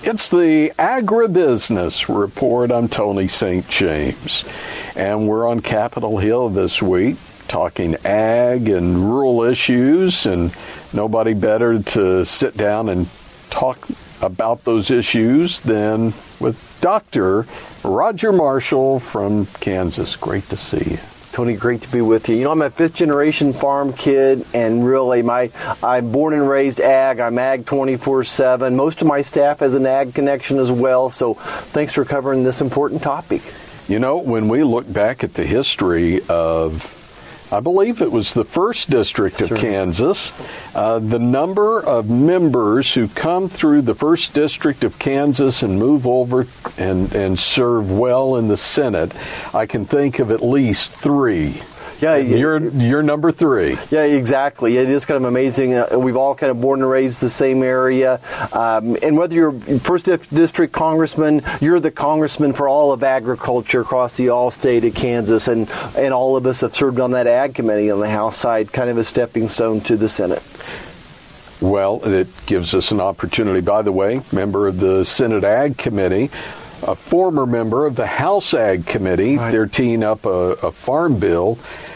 It's the Agribusiness Report. I'm Tony St. James, and we're on Capitol Hill this week talking ag and rural issues, and nobody better to sit down and talk about those issues than with Dr. Roger Marshall from Kansas. Great to see you. Tony, great to be with you. You know, I'm a fifth-generation farm kid, and really, I'm born and raised ag. I'm ag 24/7. Most of my staff has an ag connection as well, so thanks for covering this important topic. You know, when we look back at the history of, I believe it was the 1st District of Kansas, the number of members who come through the 1st District of Kansas and move over and serve well in the Senate, I can think of at least 3. Yeah, you're number 3. Yeah, exactly. It is kind of amazing. We've all kind of born and raised the same area, and whether you're 1st District Congressman, you're the Congressman for all of agriculture across the all state of Kansas, and all of us have served on that Ag Committee on the House side, kind of a stepping stone to the Senate. Well, it gives us an opportunity. By the way, member of the Senate Ag Committee, a former member of the House Ag Committee. Right. They're teeing up a farm bill.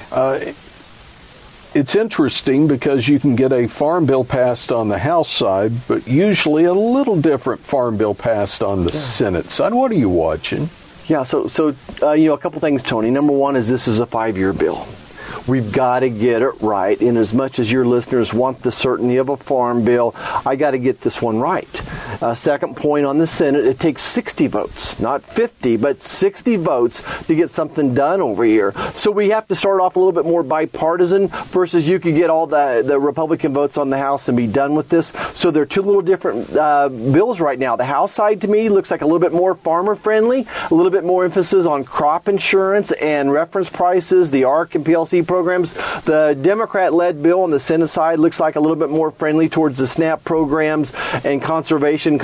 It's interesting because you can get a farm bill passed on the House side, but usually a little different farm bill passed on the Senate side. What are you watching? Yeah, so a couple things, Tony. Number one is this is a 5-year bill. We've got to get it right. And as much as your listeners want the certainty of a farm bill, I got to get this one right. Second point on the Senate, it takes 60 votes, not 50, but 60 votes to get something done over here. So we have to start off a little bit more bipartisan versus you could get all the Republican votes on the House and be done with this. So they're two little different bills right now. The House side, to me, looks like a little bit more farmer-friendly, a little bit more emphasis on crop insurance and reference prices, the ARC and PLC programs. The Democrat-led bill on the Senate side looks like a little bit more friendly towards the SNAP programs and conservation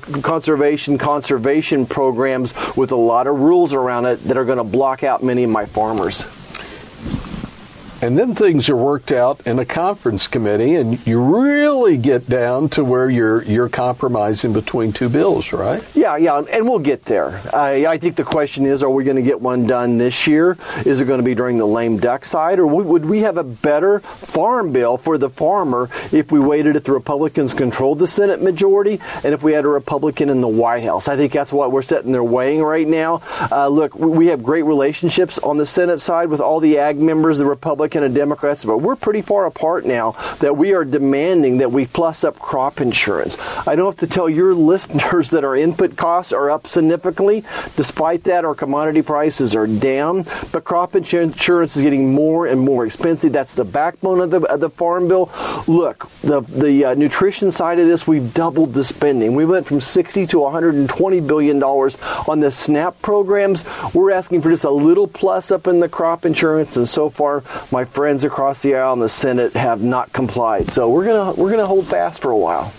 programs with a lot of rules around it that are going to block out many of my farmers. And then things are worked out in a conference committee, and you really get down to where you're compromising between two bills, right? Yeah, and we'll get there. I think the question is, are we going to get one done this year? Is it going to be during the lame duck side, or would we have a better farm bill for the farmer if we waited if the Republicans controlled the Senate majority and if we had a Republican in the White House? I think that's what we're sitting there weighing right now. Look, we have great relationships on the Senate side with all the ag members, the Republicans and Democrats, but we're pretty far apart now that we are demanding that we plus up crop insurance. I don't have to tell your listeners that our input costs are up significantly. Despite that, our commodity prices are down, but crop insurance is getting more and more expensive. That's the backbone of the farm bill. Look, the nutrition side of this, we've doubled the spending. We went from $60 to $120 billion on the SNAP programs. We're asking for just a little plus up in the crop insurance, and so far, my friends across the aisle in the Senate have not complied. So we're gonna hold fast for a while.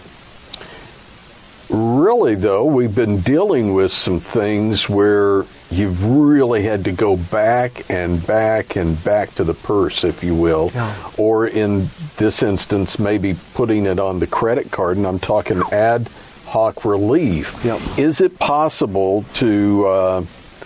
Really, though, we've been dealing with some things where you've really had to go back and back and back to the purse, if you will, or in this instance, maybe putting it on the credit card, and I'm talking ad hoc relief. Yep. Is it possible to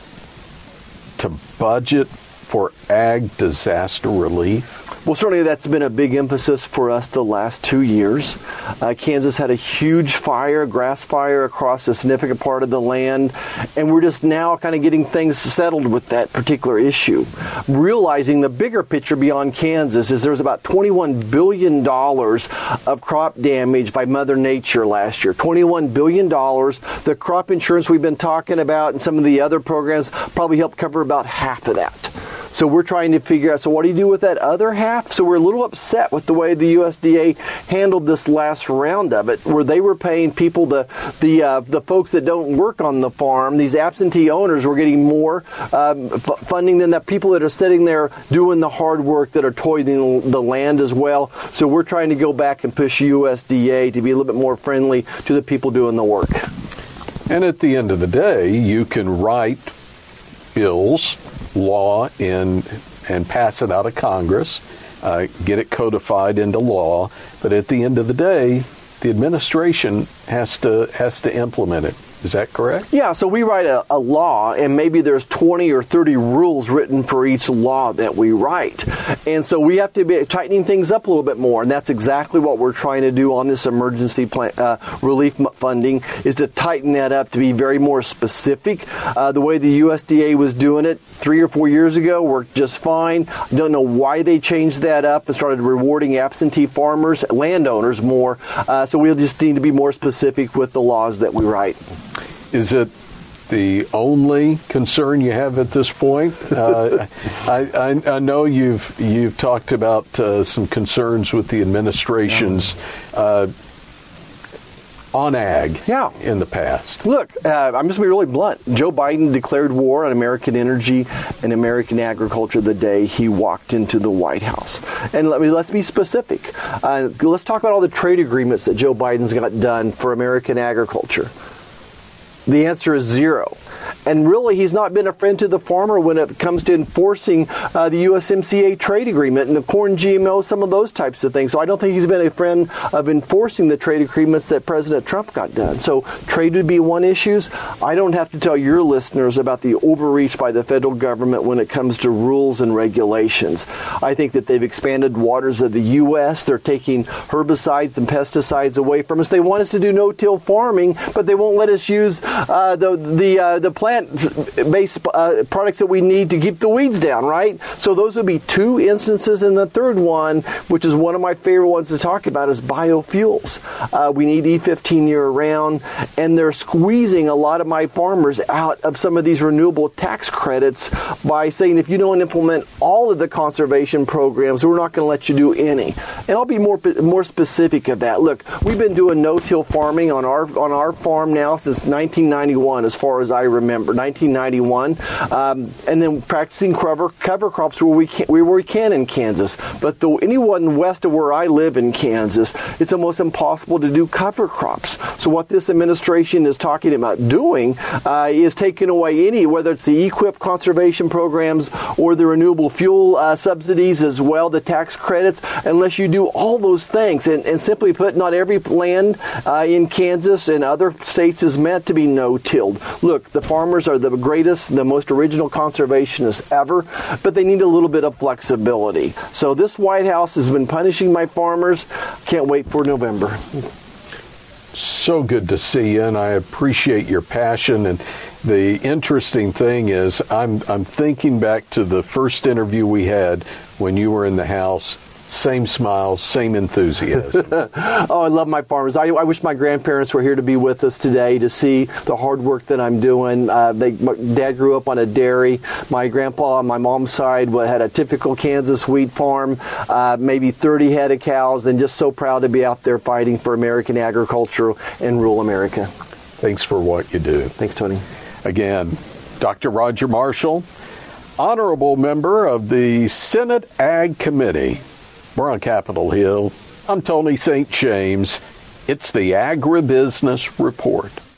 budget for ag disaster relief? Well, certainly that's been a big emphasis for us the last 2 years. Kansas had a huge fire, grass fire, across a significant part of the land, and we're just now kind of getting things settled with that particular issue. Realizing the bigger picture beyond Kansas is there's about $21 billion of crop damage by Mother Nature last year. $21 billion. The crop insurance we've been talking about and some of the other programs probably help cover about half of that. So we're trying to figure out, so what do you do with that other half? So we're a little upset with the way the USDA handled this last round of it, where they were paying people, the folks that don't work on the farm, these absentee owners were getting more funding than the people that are sitting there doing the hard work that are toiling the land as well. So we're trying to go back and push USDA to be a little bit more friendly to the people doing the work. And at the end of the day, you can write bills, law, and pass it out of Congress, get it codified into law. But at the end of the day, the administration has to implement it. Is that correct? Yeah, so we write a law, and maybe there's 20 or 30 rules written for each law that we write. And so we have to be tightening things up a little bit more, and that's exactly what we're trying to do on this emergency relief funding, is to tighten that up to be very more specific. The way the USDA was doing it 3 or 4 years ago worked just fine. I don't know why they changed that up and started rewarding absentee farmers, landowners more. So we'll just need to be more specific with the laws that we write. Is it the only concern you have at this point? I know you've talked about some concerns with the administration's on ag in the past. Look, I'm just going to be really blunt. Joe Biden declared war on American energy and American agriculture the day he walked into the White House. And let's be specific. Let's talk about all the trade agreements that Joe Biden's got done for American agriculture. The answer is zero. And really, he's not been a friend to the farmer when it comes to enforcing the USMCA trade agreement and the corn GMO, some of those types of things. So I don't think he's been a friend of enforcing the trade agreements that President Trump got done. So trade would be one issue. I don't have to tell your listeners about the overreach by the federal government when it comes to rules and regulations. I think that they've expanded waters of the U.S. They're taking herbicides and pesticides away from us. They want us to do no-till farming, but they won't let us use the plant-based products that we need to keep the weeds down, right? So those would be two instances. And the third one, which is one of my favorite ones to talk about, is biofuels. We need E15 year-round, and they're squeezing a lot of my farmers out of some of these renewable tax credits by saying, if you don't implement all of the conservation programs, we're not going to let you do any. And I'll be more specific of that. Look, we've been doing no-till farming on our farm now since 1991, as far as I remember, 1991, and then practicing cover crops where we can in Kansas. But anyone west of where I live in Kansas, it's almost impossible to do cover crops. So what this administration is talking about doing is taking away any, whether it's the EQIP conservation programs or the renewable fuel subsidies as well, the tax credits, unless you do all those things. And simply put, not every land in Kansas and other states is meant to be no-tilled. Look, the farmers are the greatest, the most original conservationists ever, but they need a little bit of flexibility. So this White House has been punishing my farmers. Can't wait for November. So good to see you, and I appreciate your passion. And the interesting thing is, I'm thinking back to the first interview we had when you were in the House. Same smile, same enthusiasm. Oh, I love my farmers. I wish my grandparents were here to be with us today to see the hard work that I'm doing. My dad grew up on a dairy. My grandpa on my mom's side had a typical Kansas wheat farm, maybe 30 head of cows, and just so proud to be out there fighting for American agriculture in rural America. Thanks for what you do. Thanks, Tony. Again, Dr. Roger Marshall, honorable member of the Senate Ag Committee. We're on Capitol Hill. I'm Tony St. James. It's the Agribusiness Report.